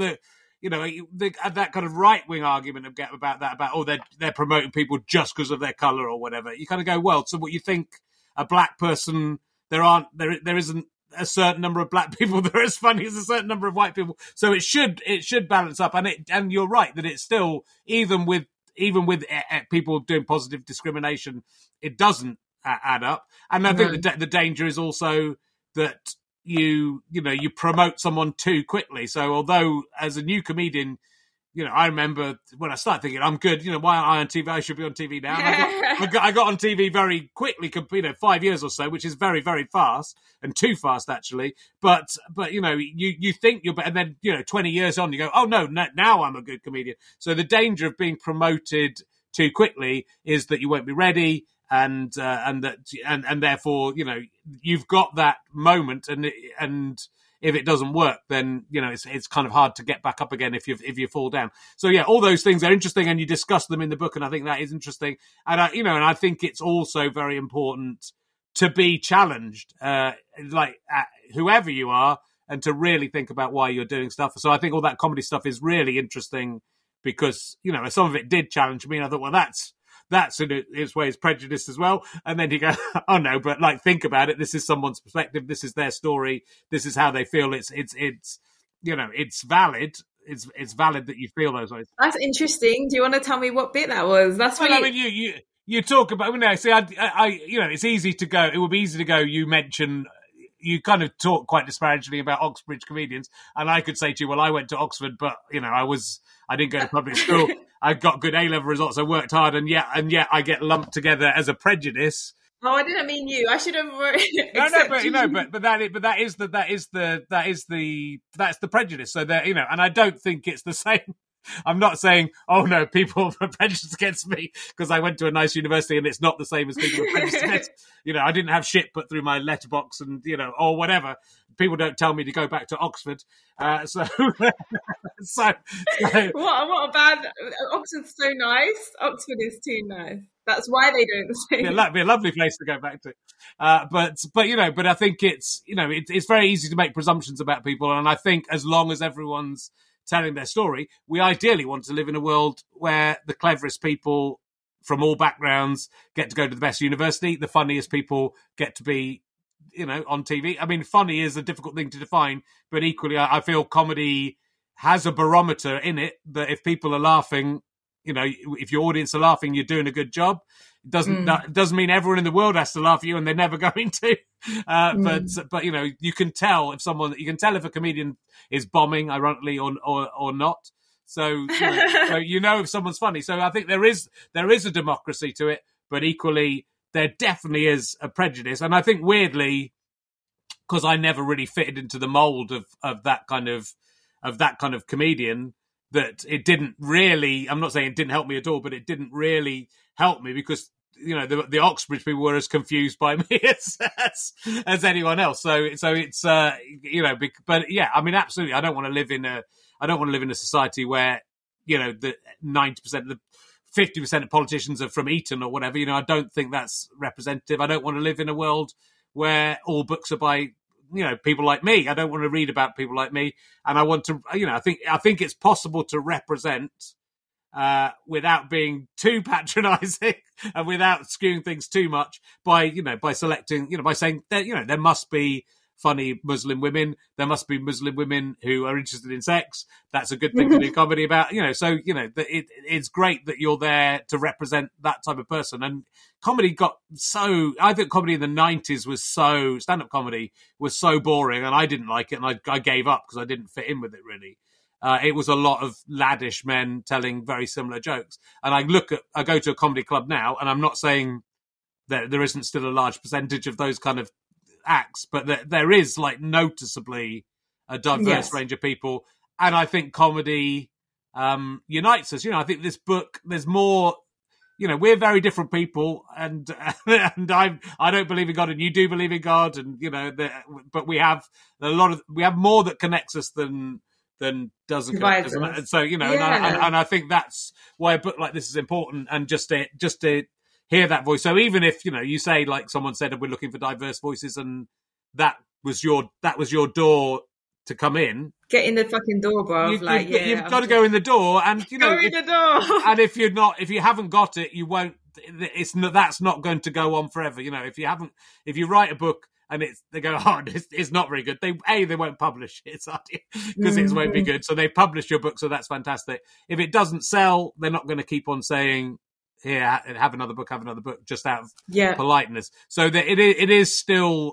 that kind of right wing argument about they're promoting people just because of their color or whatever. You kind of go, well, so what you think? A black person, there isn't a certain number of black people that are as funny as a certain number of white people. So it should balance up. And you're right that it's still, even with people doing positive discrimination, it doesn't add up. And I think the danger is also that you promote someone too quickly. So although as a new comedian, I remember when I started thinking, I'm good, why aren't I on TV? I should be on TV now. I got on TV very quickly, 5 years or so, which is very, very fast, and too fast, actually. But you think you're better, and then, 20 years on, you go, oh, no, now I'm a good comedian. So the danger of being promoted too quickly is that you won't be ready, and therefore, you've got that moment, and if it doesn't work, then it's kind of hard to get back up again if you fall down. So yeah, all those things are interesting, and you discuss them in the book, and I think that is interesting. And I think it's also very important to be challenged, whoever you are, and to really think about why you're doing stuff. So I think all that comedy stuff is really interesting because some of it did challenge me, and I thought, well, that's in its way is prejudice as well. And then you go, oh no, but think about it. This is someone's perspective. This is their story. This is how they feel. It's valid. It's valid that you feel those ways. That's interesting. Do you want to tell me what bit that was? That's really... Well, I mean, you talk about, see, I it's easy to go. It would be easy to go. You kind of talk quite disparagingly about Oxbridge comedians, and I could say to you, well, I went to Oxford, but I didn't go to public school. I got good A-level results. I worked hard, and yet I get lumped together as a prejudice. Oh, I didn't mean you. I should have. That's the prejudice. So that and I don't think it's the same. I'm not saying, oh no, people are prejudiced against me because I went to a nice university and it's not the same as people are prejudiced against. I didn't have shit put through my letterbox and, or whatever. People don't tell me to go back to Oxford. So what a bad, Oxford's so nice. Oxford is too nice. That's why they don't say. It'd be a lovely place to go back to. But I think it's very easy to make presumptions about people. And I think as long as everyone's telling their story, we ideally want to live in a world where the cleverest people from all backgrounds get to go to the best university, the funniest people get to be, on TV. I mean, funny is a difficult thing to define, but equally, I feel comedy has a barometer in it that if people are laughing, if your audience are laughing, you're doing a good job. It doesn't mean everyone in the world has to laugh at you, and they're never going to. But you can tell if a comedian is bombing, ironically, or not. So if someone's funny. So I think there is a democracy to it, but equally there definitely is a prejudice. And I think weirdly, because I never really fitted into the mold of that kind of comedian, that it didn't really. I'm not saying it didn't help me at all, but it didn't really help me because the Oxbridge people were as confused by me as anyone else. So it's but yeah, I mean, absolutely, I don't want to live in a society where the 90% of the 50% of politicians are from Eton or whatever. I don't think that's representative. I don't want to live in a world where all books are by people like me. I don't want to read about people like me, and I want to I think it's possible to represent without being too patronising and without skewing things too much by selecting, by saying that, there must be funny Muslim women. There must be Muslim women who are interested in sex. That's a good thing to do comedy about, so, it's great that you're there to represent that type of person. And comedy I think comedy in the 90s stand-up comedy was so boring, and I didn't like it, and I gave up because I didn't fit in with it really. It was a lot of laddish men telling very similar jokes. And I go to a comedy club now, and I'm not saying that there isn't still a large percentage of those kind of acts, but there is noticeably a diverse range of people. And I think comedy unites us. I think this book, there's more, we're very different people, and I don't believe in God, and you do believe in God, and but we have more that connects us than doesn't connect us. And so and I think that's why a book like this is important, and just to hear that voice. So even if you say, like someone said, we're looking for diverse voices, and that was your door to come in. Get in the fucking door, bro. You've got to go in the door, and go in the door. And if you haven't got it, you won't. That's not going to go on forever. If you write a book and they go, it's not very good. They won't publish it because it won't be good. So they publish your book, so that's fantastic. If it doesn't sell, they're not going to keep on saying, here, have another book, just out of politeness. So that it's still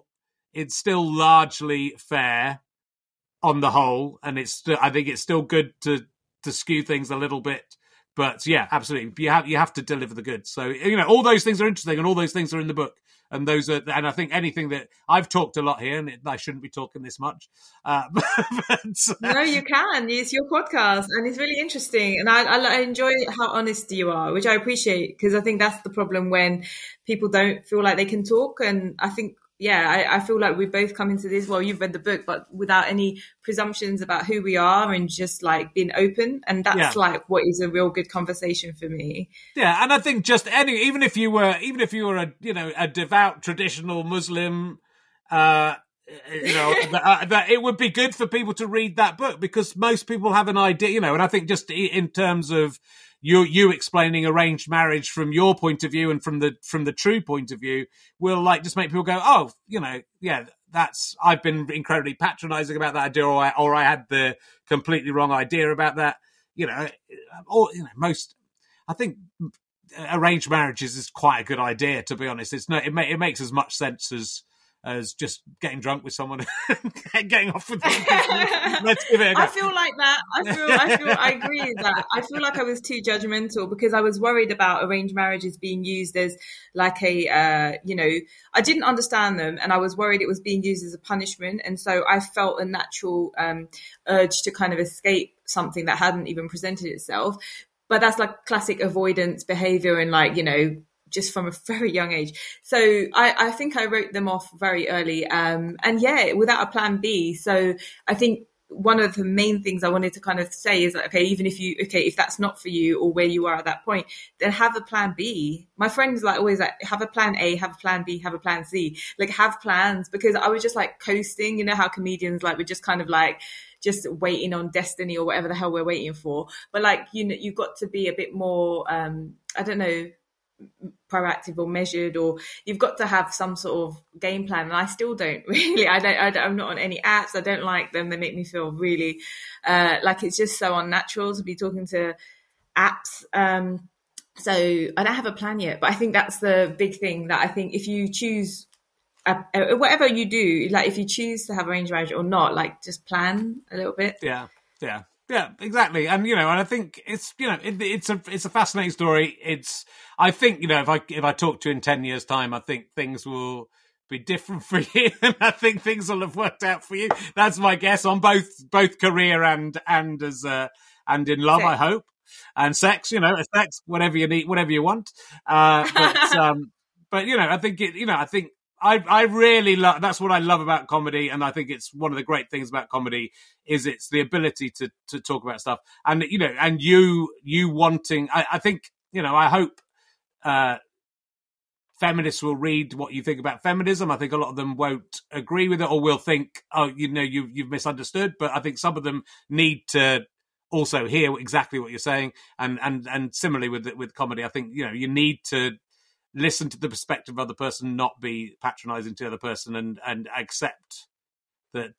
largely fair on the whole, and I think it's still good to skew things a little bit. But yeah, absolutely, you have to deliver the goods. So all those things are interesting, and all those things are in the book. And I think anything that I've talked a lot here, and I shouldn't be talking this much. No, you can. It's your podcast, and it's really interesting. And I enjoy how honest you are, which I appreciate, because I think that's the problem when people don't feel like they can talk. And I think, I feel like we both come into this. Well, you've read the book, but without any presumptions about who we are, and just being open. And that's what is a real good conversation for me. Yeah, and I think even if you were a devout traditional Muslim, that it would be good for people to read that book, because most people have an idea, and I think just in terms of you explaining arranged marriage from your point of view and from the true point of view will just make people go, I've been incredibly patronizing about that idea, or I had the completely wrong idea about that. I think arranged marriages is quite a good idea, to be honest. It makes as much sense as just getting drunk with someone and getting off with them. Let's give it a go. I feel like that. I agree with that. I feel like I was too judgmental, because I was worried about arranged marriages being used as I didn't understand them, and I was worried it was being used as a punishment. And so I felt a natural urge to kind of escape something that hadn't even presented itself. But that's classic avoidance behavior, and just from a very young age. So I think I wrote them off very early. Without a plan B. So I think one of the main things I wanted to kind of say is even if that's not for you, or where you are at that point, then have a plan B. My friends always have a plan A, have a plan B, have a plan C, have plans, because I was just coasting, how comedians we're just kind of just waiting on destiny or whatever the hell we're waiting for. But you've got to be a bit more, proactive or measured, or you've got to have some sort of game plan. And I still don't really. I'm not on any apps. I don't like them. They make me feel really it's just so unnatural to be talking to apps. So I don't have a plan yet, but I think that's the big thing, that I think if you choose whatever you do, if you choose to have arranged marriage or not, just plan a little bit. Yeah, exactly. And, and I think it's a fascinating story. I think, if I talk to you in 10 years' time, I think things will be different for you. And I think things will have worked out for you. That's my guess on both career and as, and in love, I hope. and sex, sex, whatever you need, whatever you want. But I think I really love, that's what I love about comedy. And I think it's one of the great things about comedy is it's the ability to talk about stuff. And, and you wanting, I think, I hope, feminists will read what you think about feminism. I think a lot of them won't agree with it or will think, oh, you've misunderstood. But I think some of them need to also hear exactly what you're saying. And similarly with comedy, I think, you need to listen to the perspective of the other person, not be patronizing to the other person, and accept that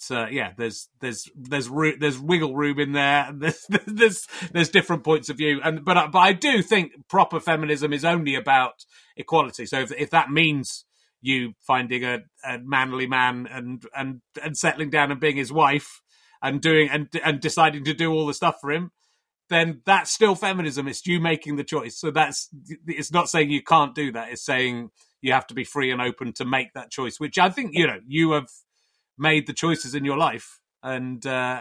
there's wiggle room in there. There's different points of view, but I do think proper feminism is only about equality. So if that means you finding a manly man and settling down and being his wife and doing and deciding to do all the stuff for him, then that's still feminism. It's you making the choice. So it's not saying you can't do that. It's saying you have to be free and open to make that choice, which I think, you have made the choices in your life. And,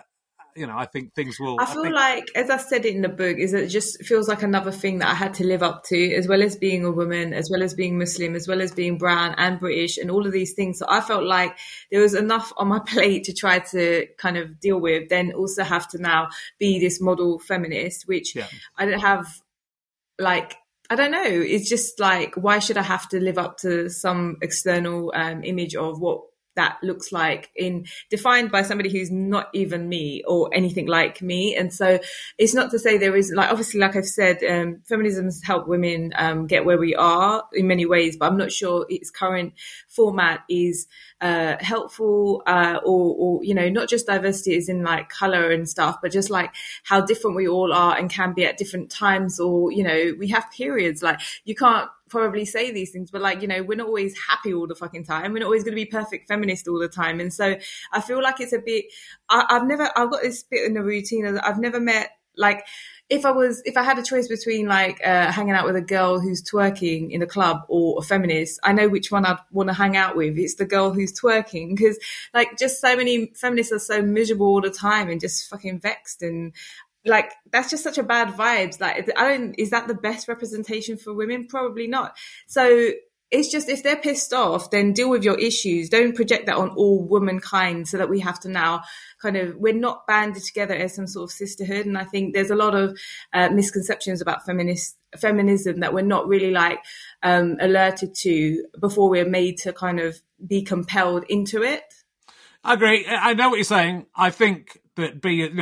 I think things will... I feel like, as I said in the book, is it just feels like another thing that I had to live up to, as well as being a woman, as well as being Muslim, as well as being brown and British and all of these things. So I felt like there was enough on my plate to try to kind of deal with, then also have to now be this model feminist, which I don't have, like... I don't know. It's just like, why should I have to live up to some external image of what that looks like defined by somebody who's not even me or anything like me? And so it's not to say there is, like, obviously, like I've said, feminism has helped women get where we are in many ways, but I'm not sure its current format is helpful or not just diversity is in like color and stuff, but just like how different we all are and can be at different times, or we have periods. Like, you can't probably say these things, but like, we're not always happy all the fucking time. We're not always going to be perfect feminist all the time. And so I feel like it's a bit, I've got this bit in the routine that I've never met, like, if I had a choice between like hanging out with a girl who's twerking in a club or a feminist, I know which one I'd want to hang out with. It's the girl who's twerking, because like just so many feminists are so miserable all the time and just fucking vexed, and like that's just such a bad vibes. Like, is that the best representation for women? Probably not. So it's just, if they're pissed off, then deal with your issues. Don't project that on all womankind so that we have to now we're not banded together as some sort of sisterhood. And I think there's a lot of misconceptions about feminism that we're not really like alerted to before we're made to kind of be compelled into it. I agree. I know what you're saying. I think that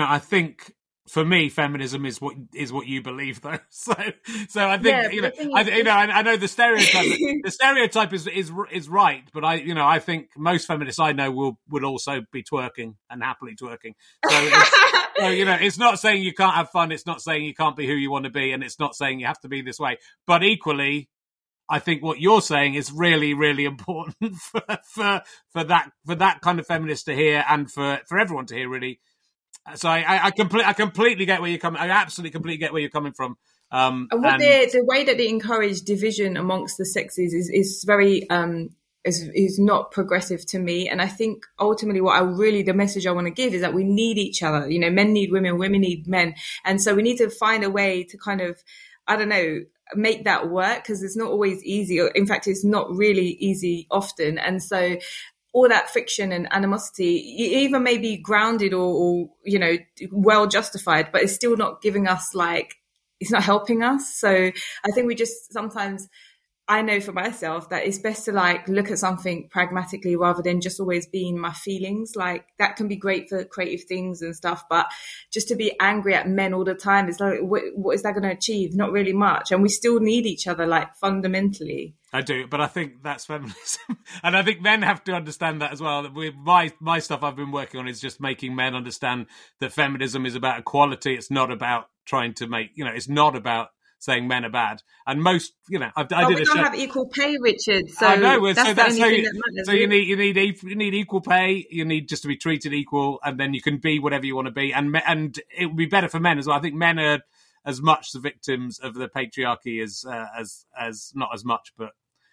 for me, feminism is what you believe, though. So I think I know the stereotype. The stereotype is right, but I think most feminists I know would also be twerking and happily twerking. So it's not saying you can't have fun. It's not saying you can't be who you want to be, and it's not saying you have to be this way. But equally, I think what you're saying is really, really important for that kind of feminist to hear, and for everyone to hear, really. So I completely get where you're coming. I absolutely completely get where you're coming from. And the way that they encourage division amongst the sexes is very is not progressive to me. And I think ultimately the message I want to give is that we need each other. Men need women, women need men, and so we need to find a way to kind of, I don't know, make that work, because it's not always easy. In fact, it's not really easy often, and so all that friction and animosity, even may be grounded or well justified, but it's still not giving us, like, it's not helping us. So I think we just sometimes, I know for myself that it's best to like look at something pragmatically rather than just always being my feelings. Like, that can be great for creative things and stuff, but just to be angry at men all the time, it's like, what is that going to achieve? Not really much. And we still need each other, like, fundamentally. I do, but I think that's feminism. And I think men have to understand that as well. My stuff I've been working on is just making men understand that feminism is about equality. It's not about trying to make, it's not about saying men are bad. And most, I did a show. We don't have equal pay, Richard. So I know. That's the only thing that matters. So you need equal pay. You need just to be treated equal, and then you can be whatever you want to be. And it would be better for men as well. I think men are as much the victims of the patriarchy as not as much, but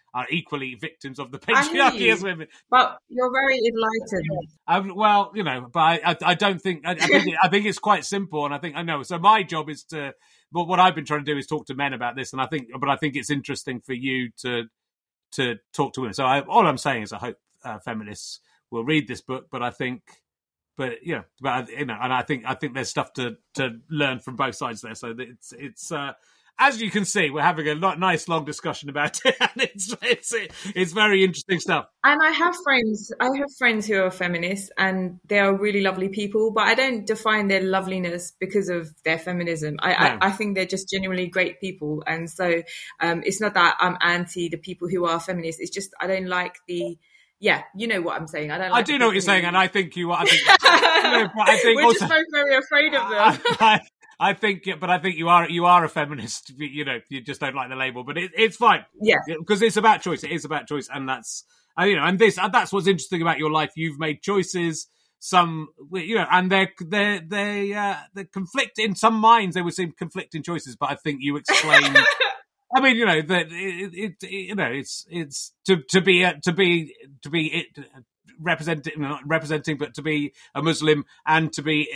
are equally victims of the patriarchy as women. But you're very enlightened. Well, but I don't think, I think it's quite simple. And I know. So my job is to, but what I've been trying to do is talk to men about this. And I think it's interesting for you to talk to women. So all I'm saying is I hope feminists will read this book, and I think there's stuff to learn from both sides there. So it's as you can see, we're having a nice long discussion about it, and it's very interesting stuff. And I have friends who are feminists, and they are really lovely people, but I don't define their loveliness because of their feminism. I think they're just genuinely great people, and so it's not that I'm anti the people who are feminists. It's just I don't like the. Yeah, you know what I'm saying. I do know what you're saying, and I think you are. We're also, just both very afraid of them. I think you are a feminist. You just don't like the label, but it's fine. Yeah, because it's about choice. It is about choice, and that's and that's what's interesting about your life. You've made choices. Some and they conflict in some minds. They would seem conflicting choices, but I think you explain. I mean, that it's to be representing, but to be a Muslim and to be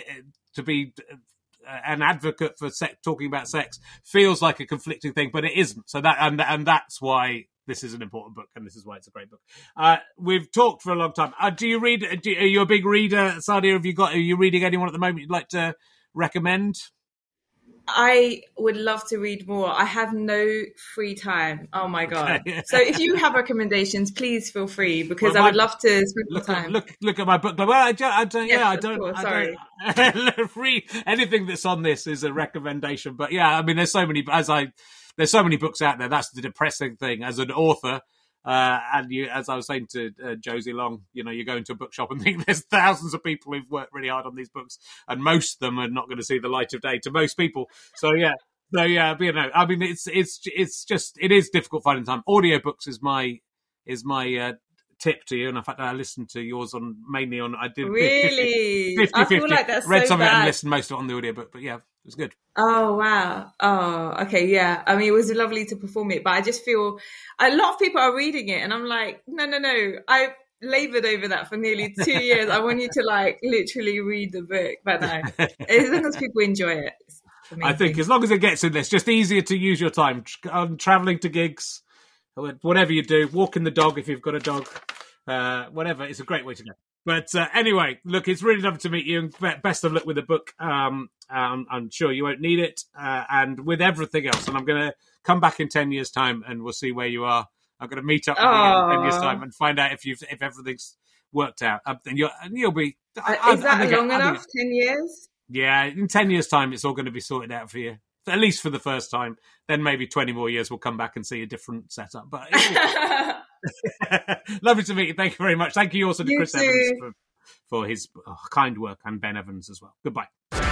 an advocate for talking about sex feels like a conflicting thing, but it isn't. So that and that's why this is an important book, and this is why it's a great book. We've talked for a long time. Do you read? Are you a big reader, Sadia? Are you reading anyone at the moment you'd like to recommend? I would love to read more. I have no free time. Oh my God. Okay. So if you have recommendations, please feel free, because I would love to spend more time. Look at my book. Well, I don't read anything that's on this is a recommendation. But yeah, I mean, there's so many books out there. That's the depressing thing as an author. And you, as I was saying to Josie Long, you go into a bookshop and think there's thousands of people who've worked really hard on these books, and most of them are not going to see the light of day to most people. So yeah, but I mean, it is difficult finding time. Audiobooks is my tip to you, and in fact, I listened to yours mainly on. I did really. 50, I feel like that's read so some of it bad. And listened most of it on the audiobook, but yeah, it was good. Oh wow! Oh, okay, yeah. I mean, it was lovely to perform it, but I just feel a lot of people are reading it, and I'm like, no. I laboured over that for nearly 2 years. I want you to literally read the book, but no, as long as people enjoy it. I think as long as it gets in there, it's just easier to use your time traveling to gigs, whatever you do, walking the dog if you've got a dog, whatever. It's a great way to go. But anyway, look, it's really lovely to meet you, and best of luck with the book. I'm sure you won't need it, and with everything else. And I'm going to come back in 10 years' time, and we'll see where you are. I'm going to meet up with you in 10 years' time and find out if everything's worked out. And you'll be. Is that long enough? 10 years? Yeah, in 10 years' time, it's all going to be sorted out for you. At least for the first time. Then maybe 20 more years we'll come back and see a different setup. But lovely to meet you. Thank you very much. Thank you also to Chris Evans for his kind work, and Ben Evans as well. Goodbye.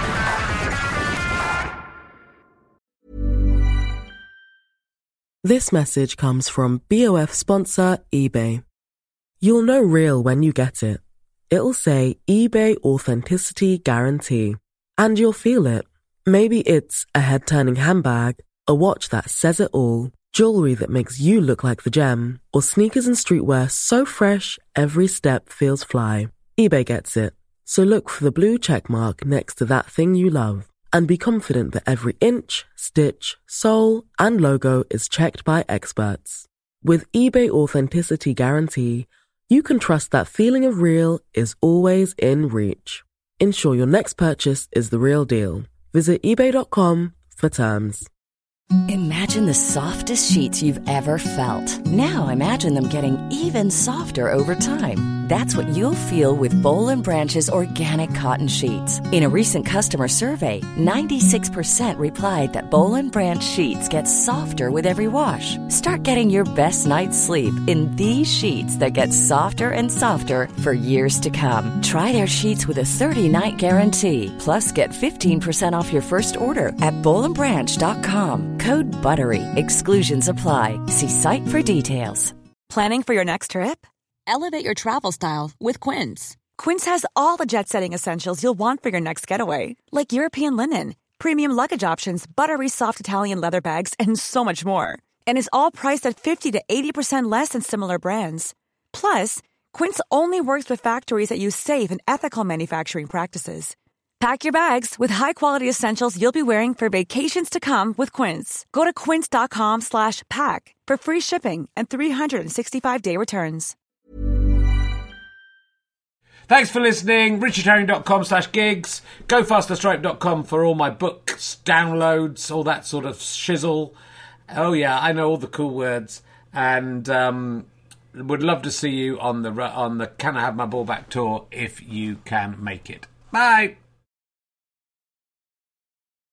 This message comes from BOF sponsor eBay. You'll know real when you get it. It'll say eBay Authenticity Guarantee. And you'll feel it. Maybe it's a head-turning handbag, a watch that says it all, jewelry that makes you look like the gem, or sneakers and streetwear so fresh every step feels fly. eBay gets it. So look for the blue check mark next to that thing you love, and be confident that every inch, stitch, sole, and logo is checked by experts. With eBay Authenticity Guarantee, you can trust that feeling of real is always in reach. Ensure your next purchase is the real deal. Visit eBay.com for terms. Imagine the softest sheets you've ever felt. Now imagine them getting even softer over time. That's what you'll feel with Boll & Branch's organic cotton sheets. In a recent customer survey, 96% replied that Boll & Branch sheets get softer with every wash. Start getting your best night's sleep in these sheets that get softer and softer for years to come. Try their sheets with a 30-night guarantee. Plus, get 15% off your first order at bollandbranch.com. Code BUTTERY. Exclusions apply. See site for details. Planning for your next trip? Elevate your travel style with Quince. Quince has all the jet-setting essentials you'll want for your next getaway, like European linen, premium luggage options, buttery soft Italian leather bags, and so much more. And is all priced at 50 to 80% less than similar brands. Plus, Quince only works with factories that use safe and ethical manufacturing practices. Pack your bags with high-quality essentials you'll be wearing for vacations to come with Quince. Go to quince.com/pack for free shipping and 365-day returns. Thanks for listening. richardherring.com/gigs. GoFasterStripe.com for all my books, downloads, all that sort of shizzle. Oh yeah, I know all the cool words. And would love to see you on the Can I Have My Ball Back tour if you can make it. Bye.